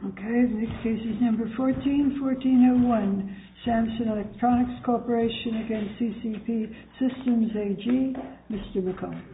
Okay, the next case is number 14-1401, Samson Electronics Corporation against CCP Systems AG. Mr. McCombs.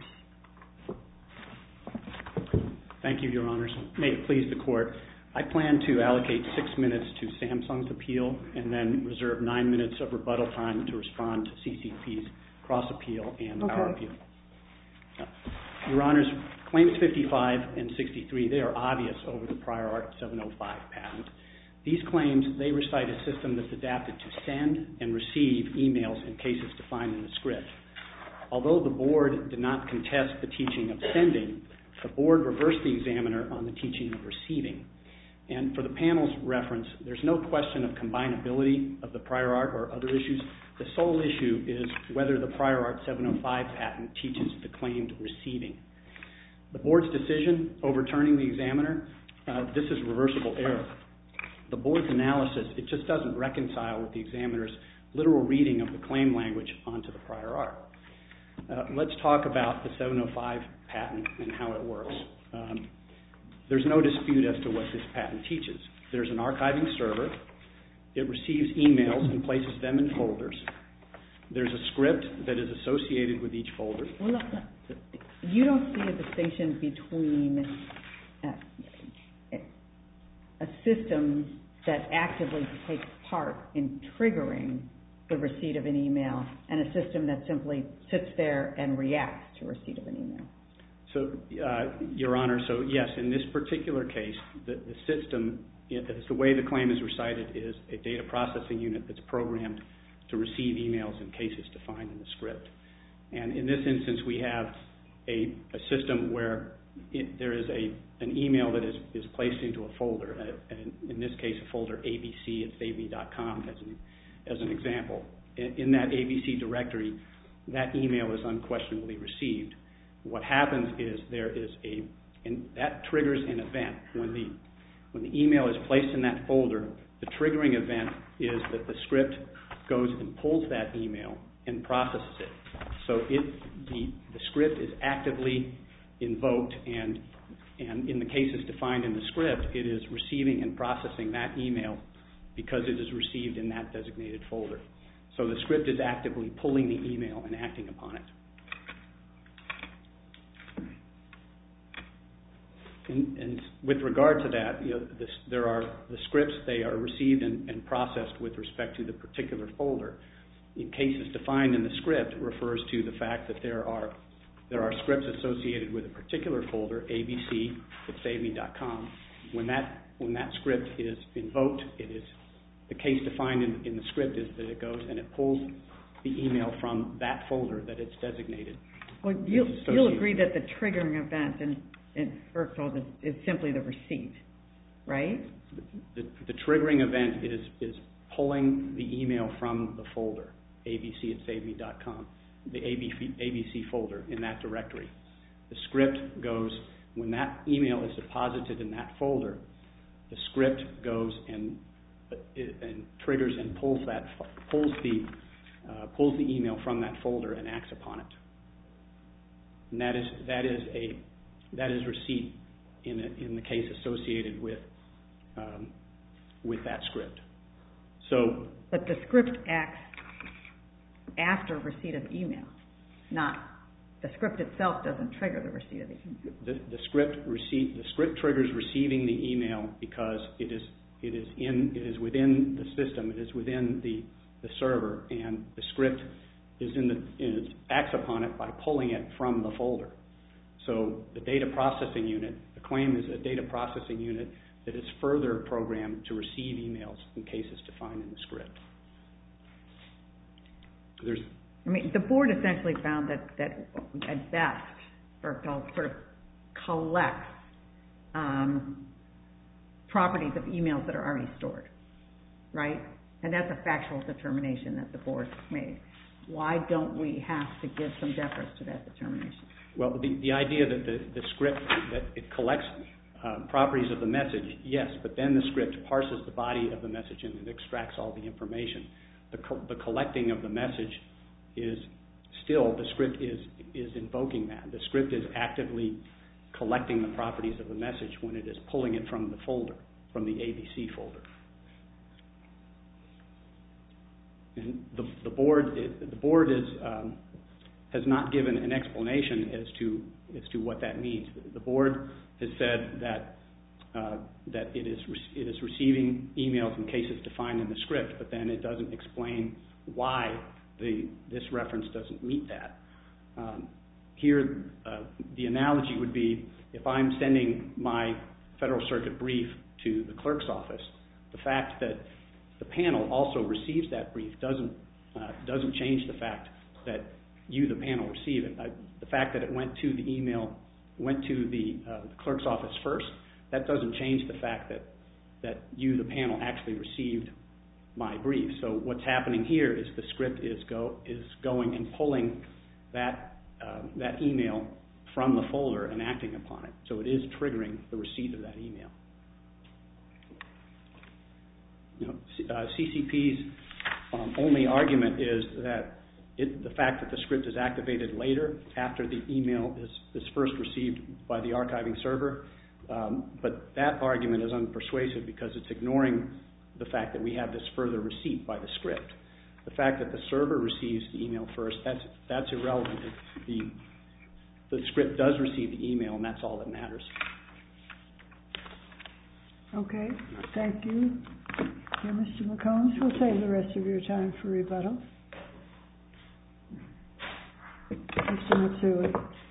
Thank you, Your Honors. May it please the Court, I plan to allocate 6 minutes to Samsung's appeal and then reserve 9 minutes of rebuttal time to respond to CCP's cross-appeal and our appeal. Your Honors, Claims 55 and 63, they are obvious over the prior art 705 patent. These claims, they recite a system that's adapted to send and receive emails in cases defined in the script. Although the Board did not contest the teaching of sending, the Board reversed the examiner on the teaching of receiving. And for the panel's reference, there's no question of combinability of the prior art or other issues. The sole issue is whether the prior art 705 patent teaches the claimed receiving. The Board's decision overturning the examiner, this is reversible error. The Board's analysis, it just doesn't reconcile with the examiner's literal reading of the claim language onto the prior art. Let's talk about the 705 patent and how it works. There's no dispute as to what this patent teaches. There's an archiving server. It receives emails and places them in folders. There's a script that is associated with each folder. Well, look, you don't see a distinction between a system that actively takes part in triggering the receipt of an email and a system that simply sits there and reacts to receipt of an email. So, Your Honor, so yes, in this particular case, the system, the way the claim is recited, is a data processing unit that's programmed to receive emails in cases defined in the script. And in this instance, we have a system where there is an email that is placed into a folder, and in this case, a folder ABC at savme.com as an example. In that ABC directory, that email is unquestionably received. What happens is that triggers an event. When the email is placed in that folder, the triggering event is that the script goes and pulls that email and processes it. So the script is actively invoked, and in the cases defined in the script, it is receiving and processing that email because it is received in that designated folder. So the script is actively pulling the email and acting upon it. And with regard to that, there are the scripts, they are received and processed with respect to the particular folder. In cases defined in the script, it refers to the fact that there are scripts associated with a particular folder, ABC at savme.com. When that script is invoked, the case defined in the script is that it goes and it pulls the email from that folder that it's designated. Well, you'll agree that the triggering event in Berkhold is simply the receipt, right? The triggering event is pulling the email from the folder, ABC at savme.com, the ABC folder in that directory. The script goes, when that email is deposited in that folder, the script goes and triggers and pulls the email from that folder and acts upon it. And that is receipt in the case associated with that script. So, but the script acts after receipt of email, not the script itself doesn't trigger the receipt of the email. The script triggers receiving the email because it is within the system, it is within the server, and the script acts upon it by pulling it from the folder. So the data processing unit, the claim is a data processing unit that is further programmed to receive emails in cases defined in the script. The board essentially found that at best, Berkhold sort of collects properties of emails that are already stored, right? And that's a factual determination that the board made. Why don't we have to give some deference to that determination? Well, the idea that the script, that it collects properties of the message, yes, but then the script parses the body of the message and it extracts all the information. The collecting of the message is still, the script is invoking that. The script is actively collecting the properties of the message when it is pulling it from the folder from the ABC folder. And the board has not given an explanation as to what that means. The board has said that it is receiving emails in cases defined in the script, but then it doesn't explain why this reference doesn't meet that. Here, the analogy would be if I'm sending my Federal Circuit brief to the clerk's office, the fact that the panel also receives that brief doesn't change the fact that you, the panel, receive it. The fact that it went to the clerk's office first, that doesn't change the fact that you, the panel, actually received my brief. So what's happening here is the script is going and pulling that email from the folder and acting upon it. So it is triggering the receipt of that email. CCP's only argument is that the fact that the script is activated later, after the email is first received by the archiving server, but that argument is unpersuasive because it's ignoring the fact that we have this further receipt by the script. The fact that the server receives the email first, that's irrelevant. The script does receive the email, and that's all that matters. Okay, thank you. Okay, Mr. McCombs, we'll save the rest of your time for rebuttal. Mr. Matsui.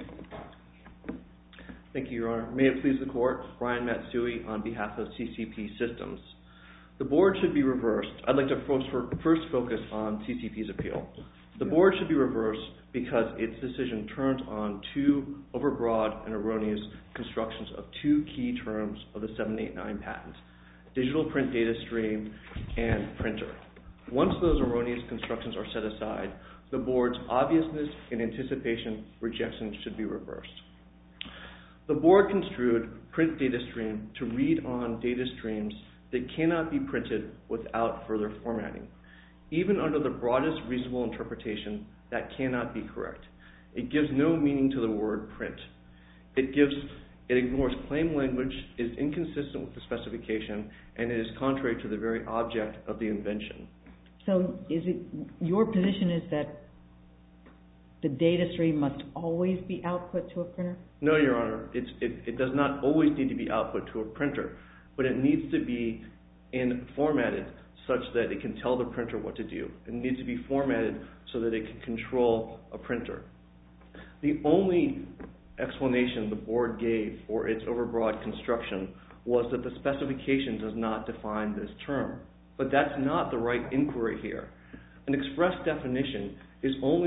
Thank you, Your Honor. May it please the Court, Brian Matsui on behalf of CCP Systems. The board should be reversed. I'd like to first focus on CCP's appeal. The board should be reversed because its decision turns on two overbroad and erroneous constructions of two key terms of the 789 patent: digital print data stream and printer. Once those erroneous constructions are set aside, the board's obviousness and anticipation rejection should be reversed. The board construed print data stream to read on data streams that cannot be printed without further formatting. Even under the broadest reasonable interpretation, that cannot be correct. It gives no meaning to the word print. It ignores claim language, is inconsistent with the specification, and it is contrary to the very object of the invention. So your position is that the data stream must always be output to a printer? No, Your Honor. It does not always need to be output to a printer, but it needs to be formatted such that it can tell the printer what to do. It needs to be formatted so that it can control a printer. The only explanation the board gave for its overbroad construction was that the specification does not define this term. But that's not the right inquiry here. An express definition is not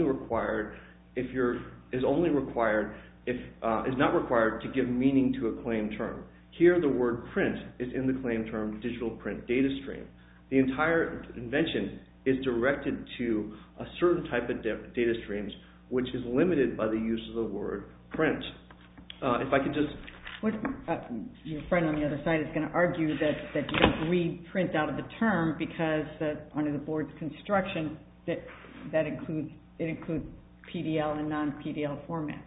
required to give meaning to a claim term. Here, the word print is in the claim term digital print data stream. The entire invention is directed to a certain type of data streams, which is limited by the use of the word print. If I could just... Your friend on the other side is going to argue that you don't read print out of the term because under the board's construction that includes PDL and non-PDL format.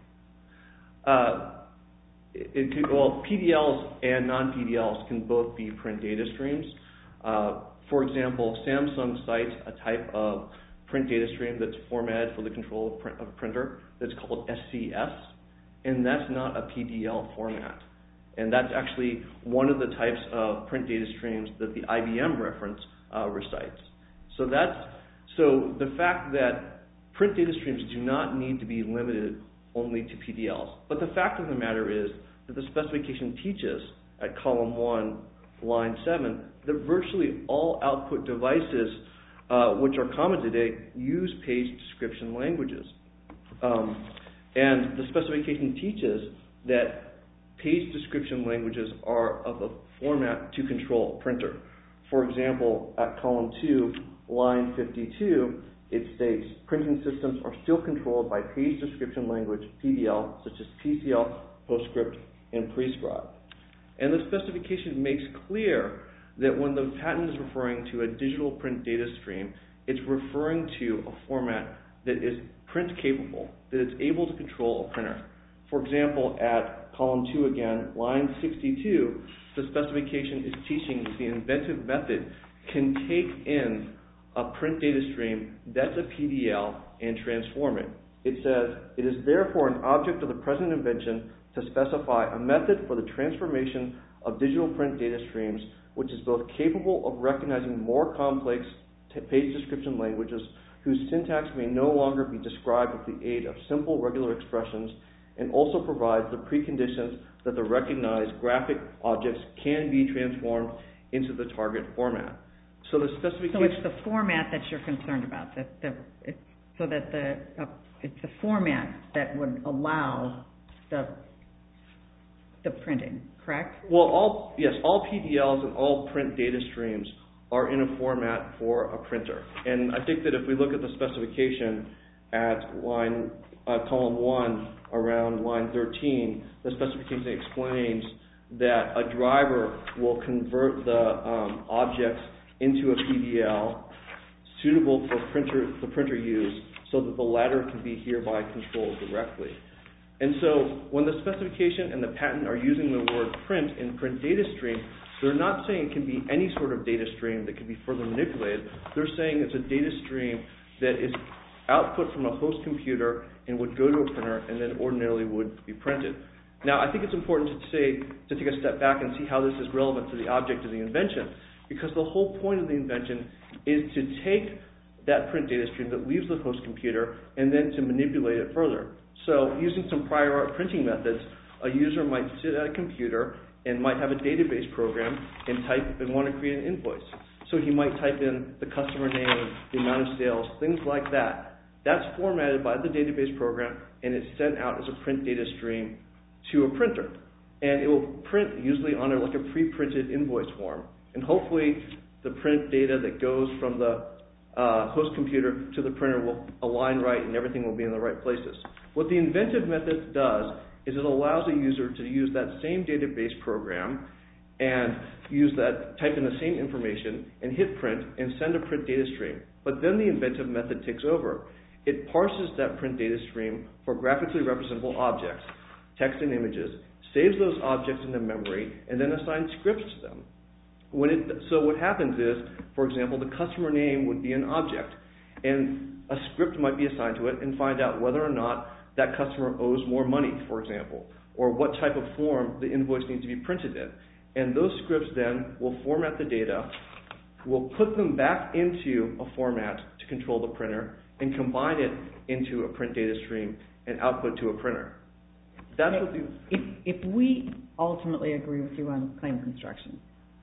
PDLs and non-PDLs can both be print data streams. For example, Samsung cites a type of print data stream that's formatted for the control of a printer that's called SCS, and that's not a PDL format. And that's actually one of the types of print data streams that the IBM reference recites. So the fact that print data streams do not need to be limited only to PDLs. But the fact of the matter is that the specification teaches at column 1, line 7, that virtually all output devices which are common today use page description languages. And the specification teaches that page description languages are of a format to control a printer. For example, at column 2, line 52, it states, printing systems are still controlled by page description language, PDL, such as PCL, PostScript, and Prescribe. And the specification makes clear that when the patent is referring to a digital print data stream, it's referring to a format that is print capable, that it's able to control a printer. For example, at column 2 again, line 62, the specification is teaching that the inventive method can take in a print data stream that's a PDL and transform it. It says, it is therefore an object of the present invention to specify a method for the transformation of digital print data streams which is both capable of recognizing more complex page description languages whose syntax may no longer be described with the aid of simple regular expressions, and also provides the preconditions that the recognized graphic objects can be transformed into the target format. So the specification... So it's the format that you're concerned about, it's the format that would allow the printing, correct? Well, all PDLs and all print data streams are in a format for a printer. And I think that if we look at the specification at column 1 around line 13, the specification explains that a driver will convert the objects into a PDL suitable for the printer use so that the latter can be hereby controlled directly. And so when the specification and the patent are using the word print in print data stream, they're not saying it can be any sort of data stream that can be further manipulated. They're saying it's a data stream that is output from a host computer and would go to a printer and then ordinarily would be printed. Now, I think it's important to take a step back and see how this is relevant to the object of the invention, because the whole point of the invention is to take that print data stream that leaves the host computer and then to manipulate it further. So using some prior art printing methods, a user might sit at a computer and might have a database program and want to create an invoice. So he might type in the customer name, the amount of sales, things like that. That's formatted by the database program and it's sent out as a print data stream to a printer. And it will print usually on like a pre-printed invoice form. And hopefully the print data that goes from the host computer to the printer will align right and everything will be in the right places. What the inventive method does is it allows a user to use that same database program and type in the same information and hit print and send a print data stream. But then the inventive method takes over. It parses that print data stream for graphically representable objects, text and images, saves those objects into memory, and then assigns scripts to them. So what happens is, for example, the customer name would be an object, and a script might be assigned to it and find out whether or not that customer owes more money, for example, or what type of form the invoice needs to be printed in. And those scripts then will format the data, will put them back into a format to control the printer, and combine it into a print data stream and output to a printer. That's what if we ultimately agree with you on claim construction,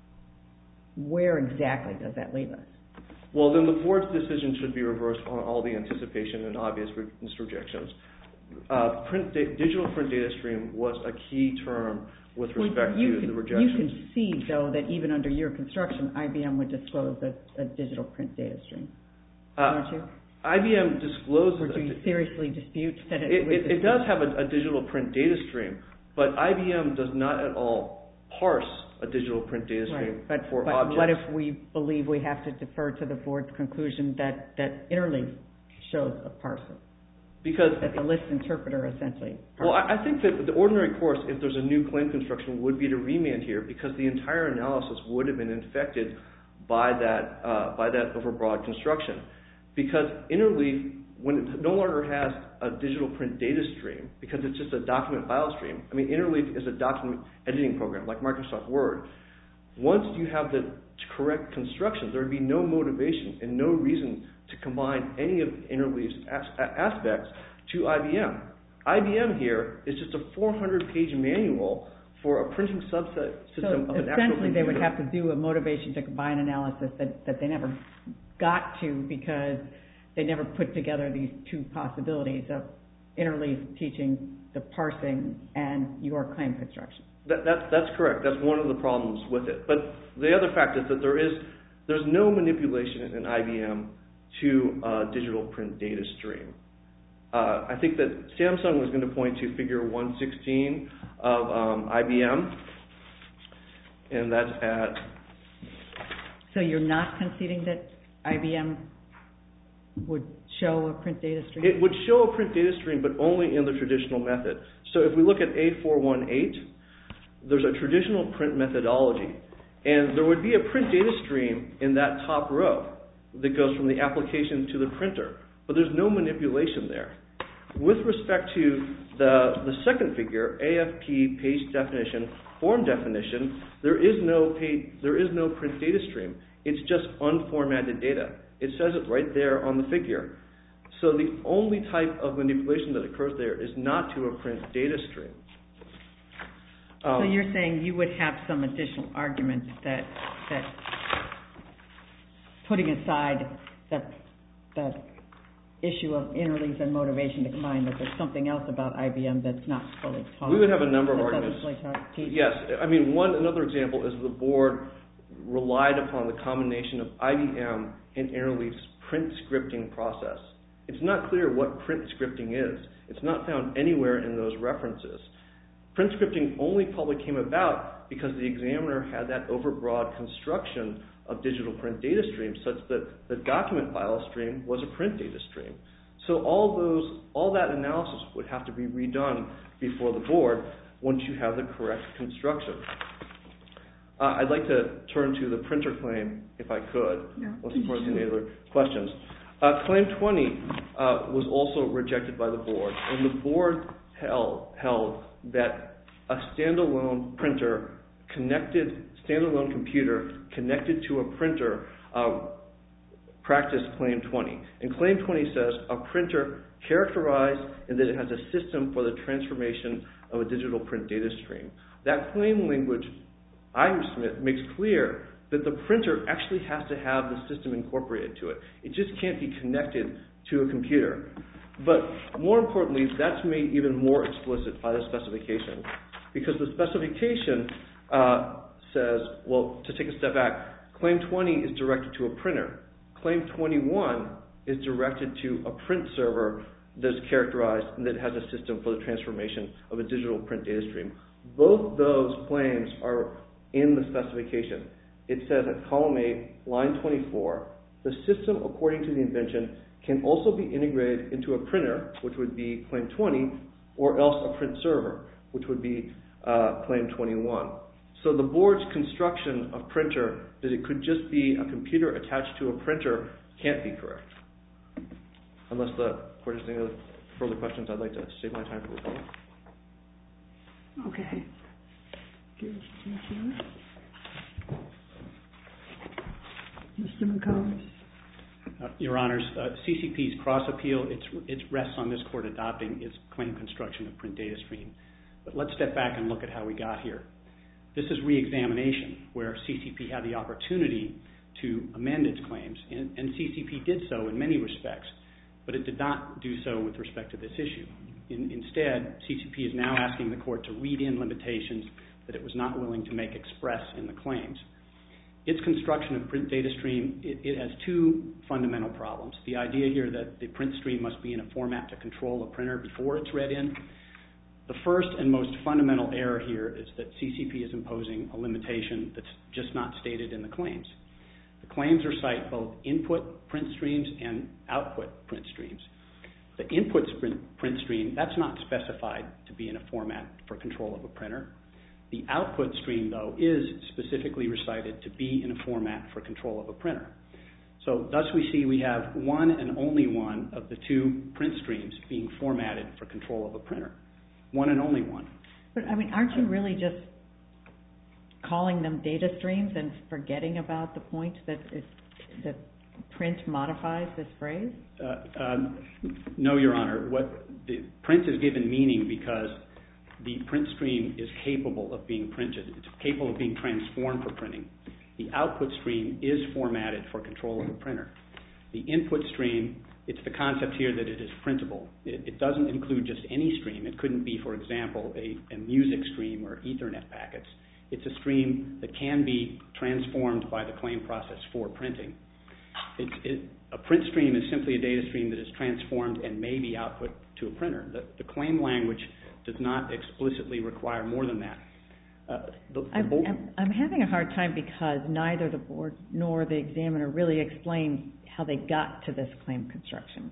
where exactly does that leave us? Well, then the board's decision should be reversed on all the anticipation and obvious rejections. Digital print data stream was a key term with respect to the rejections. You concede, though, that even under your construction, IBM would disclose a digital print data stream, don't you? IBM discloses... Or do you seriously dispute that it does have a digital print data stream, but IBM does not at all parse a digital print data stream for objects. But what if we believe we have to defer to the board's conclusion that Interleaf shows a parser? Because that the list interpreter essentially parses. Well, I think that the ordinary course, if there's a new claim construction, would be to remand here, because the entire analysis would have been infected by that overbroad construction. Because Interleaf, when it no longer has a digital print data stream, because it's just a document file stream. I mean, Interleaf is a document editing program like Microsoft Word. Once you have the correct construction, there would be no motivation and no reason to combine any of Interleaf's aspects to IBM. IBM here is just a 400-page manual for a printing subset system of an actual computer. So essentially they would have to do a motivation to combine analysis that they never got to, because they never put together these two possibilities of Interleaf teaching the parsing and your claim construction. That's correct. That's one of the problems with it. But the other fact is that there's no manipulation in IBM to a digital print data stream. I think that Samsung was going to point to figure 116 of IBM, and that's at... So you're not conceding that IBM would show a print data stream? It would show a print data stream, but only in the traditional method. So if we look at A418, there's a traditional print methodology, and there would be a print data stream in that top row that goes from the application to the printer, but there's no manipulation there. With respect to the second figure, AFP page definition, form definition, there is no print data stream. It's just unformatted data. It says it right there on the figure. So the only type of manipulation that occurs there is not to a print data stream. So you're saying you would have some additional arguments that putting aside the issue of interleaves and motivation to combine, that there's something else about IBM that's not fully taught. We would have a number of arguments. Yes, I mean, another example is the board relied upon the combination of IBM and Interleaf's print scripting process. It's not clear what print scripting is. It's not found anywhere in those references. Print scripting only probably came about because the examiner had that overbroad construction of digital print data streams such that the document file stream was a print data stream. So all that analysis would have to be redone before the board once you have the correct construction. I'd like to turn to the printer claim, if I could, unless of course any other questions. Claim 20 was also rejected by the board, and the board held that a standalone computer connected to a printer practiced Claim 20. And Claim 20 says a printer characterized and that it has a system for the transformation of a digital print data stream. That claim language, Smith, makes clear that the printer actually has to have the system incorporated to it. It just can't be connected to a computer. But more importantly, that's made even more explicit by the specification, because the specification says, well, to take a step back, Claim 20 is directed to a printer. Claim 21 is directed to a print server that's characterized and that has a system for the transformation of a digital print data stream. Both those claims are in the specification. It says at column 8, line 24, the system, according to the invention, can also be integrated into a printer, which would be Claim 20, or else a print server, which would be Claim 21. So the board's construction of printer, that it could just be a computer attached to a printer, can't be correct. Unless the court has any further questions, I'd like to save my time for rebuttal. Okay. Mr. McCombs. Your Honors, CCP's cross-appeal, it rests on this court adopting its claim construction of print data stream. But let's step back and look at how we got here. This is re-examination, where CCP had the opportunity to amend its claims, and CCP did so in many respects, but it did not do so with respect to this issue. Instead, CCP is now asking the court to read in limitations that it was not willing to make express in the claims. Its construction of print data stream, it has two fundamental problems. The idea here that the print stream must be in a format to control a printer before it's read in. The first and most fundamental error here is that CCP is imposing a limitation that's just not stated in the claims. The claims recite both input print streams and output print streams. The input print stream, that's not specified to be in a format for control of a printer. The output stream, though, is specifically recited to be in a format for control of a printer. So thus we have one and only one of the two print streams being formatted for control of a printer. One and only one. But, I mean, aren't you really just calling them data streams and forgetting about the point that print modifies this phrase? No, Your Honor. The print is given meaning because the print stream is capable of being printed. It's capable of being transformed for printing. The output stream is formatted for control of a printer. The input stream, it's the concept here that it is printable. It doesn't include just any stream. It couldn't be, for example, a music stream or Ethernet packets. It's a stream that can be transformed by the claim process for printing. A print stream is simply a data stream that is transformed and may be output to a printer. The claim language does not explicitly require more than that. I'm having a hard time because neither the board nor the examiner really explained how they got to this claim construction.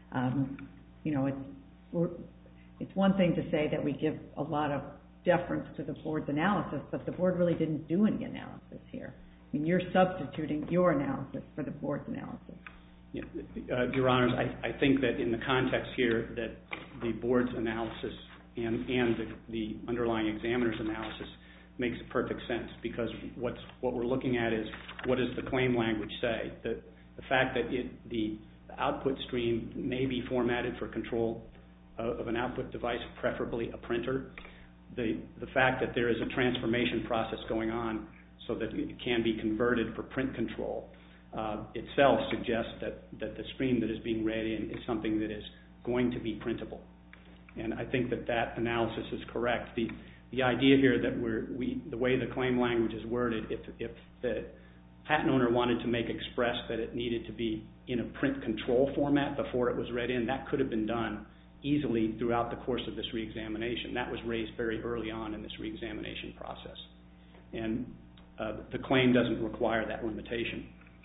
It's one thing to say that we give a lot of deference to the board's analysis, but the board really didn't do any analysis here. I mean, you're substituting your analysis for the board's analysis. Your Honors, I think that in the context here that the board's analysis and the underlying examiner's analysis makes perfect sense, because what we're looking at is what does the claim language say? The fact that the output stream may be formatted for control of an output device, preferably a printer. The fact that there is a transformation process going on so that it can be converted for print control itself suggests that the stream that is being read in is something that is going to be printable. And I think that analysis is correct. The idea here that the way the claim language is worded, if the patent owner wanted to make express that it needed to be in a print control format before it was read in, that could have been done easily throughout the course of this reexamination. That was raised very early on in this reexamination process. And the claim doesn't require that limitation.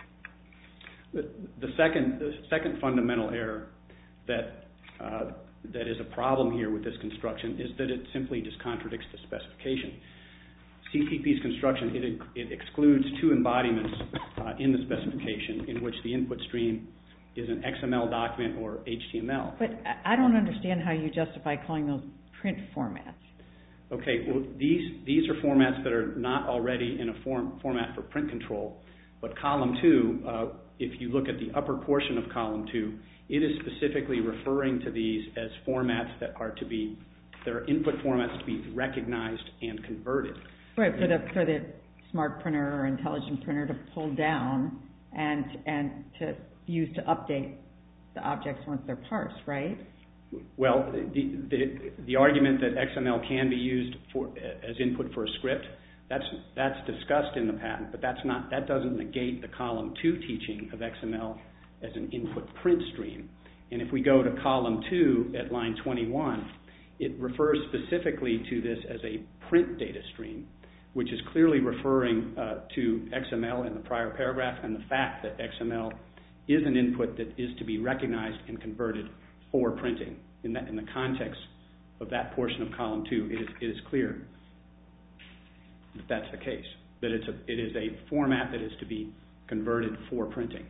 The second fundamental error that is a problem here with this construction is that it simply just contradicts the specification. CCP's construction, it excludes two embodiments in the specification in which the input stream is an XML document or HTML. But I don't understand how you justify calling those print formats. Okay, well, these are formats that are not already in a format for print control, but column 2, if you look at the upper portion of column 2, it is specifically referring to these as formats that are input formats to be recognized and converted. Right, for the smart printer or intelligent printer to pull down and to use to update the objects once they're parsed, right? Well, the argument that XML can be used as input for a script, that's discussed in the patent, but that doesn't negate the column 2 teaching of XML as an input print stream. And if we go to column 2 at line 21, it refers specifically to this as a print data stream, which is clearly referring to XML in the prior paragraph and the fact that XML is an input that is to be recognized and converted for printing. In the context of that portion of column 2, it is clear that that's the case, that it is a format that is to be converted for printing.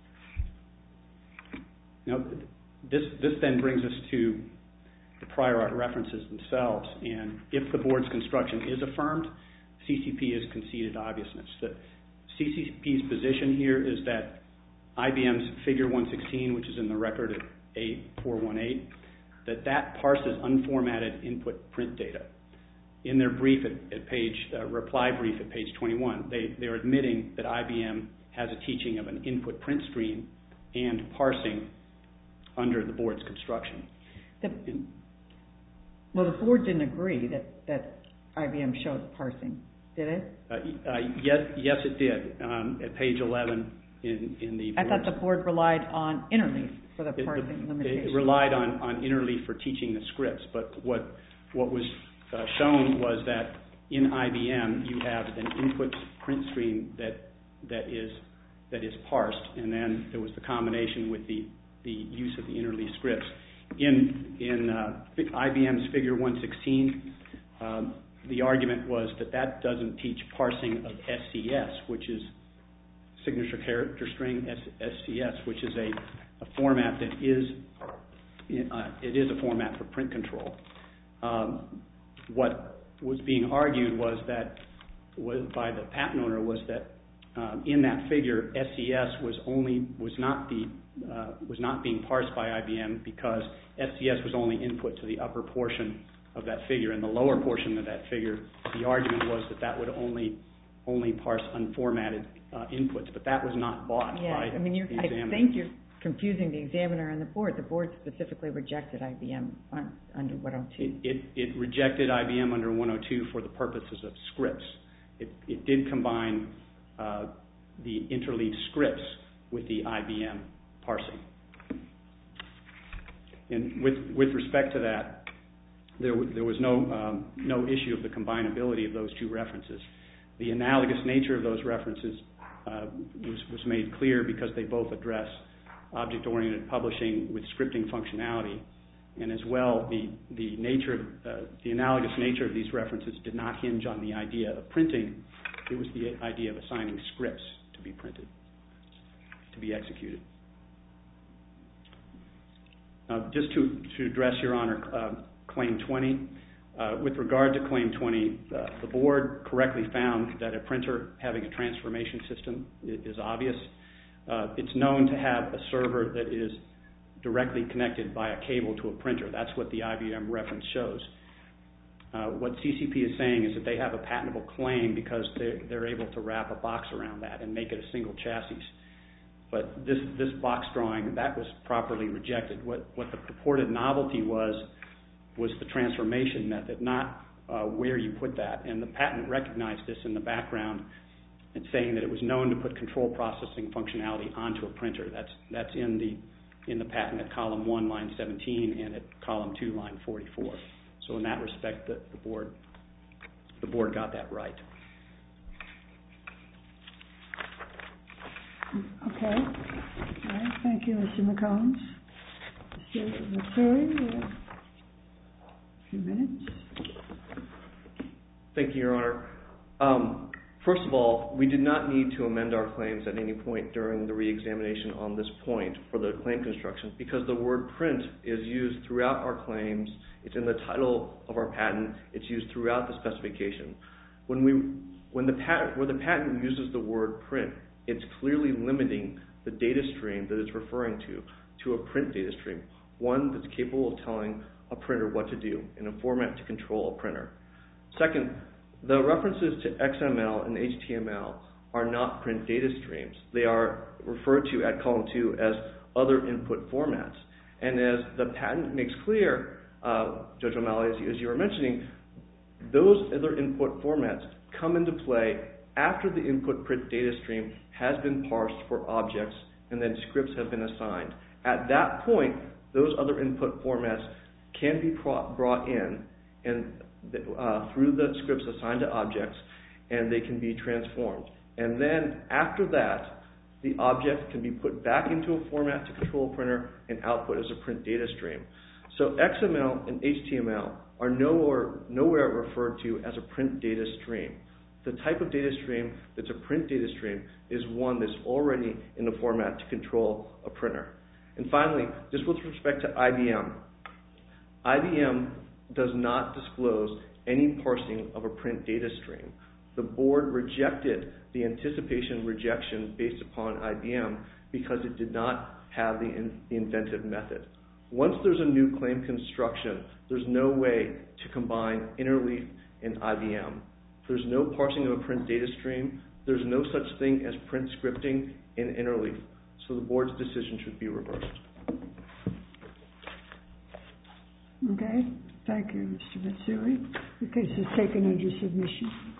Now, this then brings us to the prior art references themselves, and if the board's construction is affirmed, CCP has conceded obviousness. The CCP's position here is that IBM's figure 116, which is in the record at A418, that parses unformatted input print data. In their brief reply brief at page 21, they're admitting that IBM has a teaching of an input print stream and parsing under the board's construction. Well, the board didn't agree that IBM showed parsing, did it? Yes, it did. At page 11 in the I thought the board relied on Interleaf for the parsing limitation. It relied on Interleaf for teaching the scripts, but what was shown was that in IBM you have an input print stream that is parsed, and then there was the combination with the use of the Interleaf scripts. In IBM's figure 116, the argument was that doesn't teach parsing of SCS, which is signature character string SCS, which is a format that is a format for print control. What was being argued by the patent owner was that in that figure SCS was not being parsed by IBM because SCS was only input to the upper portion of that figure. In the lower portion of that figure, the argument was that would only parse unformatted inputs, but that was not bought by the examiner. I think you're confusing the examiner and the board. The board specifically rejected IBM under 102. It rejected IBM under 102 for the purposes of scripts. It did combine the Interleaf scripts with the IBM parsing. And with respect to that, there was no issue of the combinability of those two references. The analogous nature of those references was made clear because they both address object-oriented publishing with scripting functionality, and as well, the analogous nature of these references did not hinge on the idea of printing. It was the idea of assigning scripts to be printed, to be executed. Just to address, Your Honor, Claim 20. With regard to Claim 20, the board correctly found that a printer having a transformation system is obvious. It's known to have a server that is directly connected by a cable to a printer. That's what the IBM reference shows. What CCP is saying is that they have a patentable claim because they're able to wrap a box around that and make it a single chassis. But this box drawing, that was properly rejected. What the purported novelty was the transformation method, not where you put that. And the patent recognized this in the background. It's saying that it was known to put control processing functionality onto a printer. That's in the patent at column 1, line 17, and at column 2, line 44. So in that respect, the board got that right. Okay. All right. Thank you, Mr. McCombs. Mr. Matsui, a few minutes. Thank you, Your Honor. First of all, we did not need to amend our claims at any point during the re-examination on this point for the claim construction because the word print is used throughout our claims. It's in the title of our patent. It's used throughout the specification. Where the patent uses the word print, it's clearly limiting the data stream that it's referring to a print data stream, one that's capable of telling a printer what to do in a format to control a printer. Second, the references to XML and HTML are not print data streams. They are referred to at column 2 as other input formats. And as the patent makes clear, Judge O'Malley, as you were mentioning, those other input formats come into play after the input print data stream has been parsed for objects and then scripts have been assigned. At that point, those other input formats can be brought in and through the scripts assigned to objects, and they can be transformed. And then after that, the object can be put back into a format to control a printer and output as a print data stream. So XML and HTML are nowhere referred to as a print data stream. The type of data stream that's a print data stream is one that's already in the format to control a printer. And finally, just with respect to IBM, IBM does not disclose any parsing of a print data stream. The board rejected the anticipation rejection based upon IBM because it did not have the inventive method. Once there's a new claim construction, there's no way to combine Interleaf and IBM. There's no parsing of a print data stream. There's no such thing as print scripting in Interleaf. So the board's decision should be reversed. Okay. Thank you, Mr. Matsui. The case is taken under submission.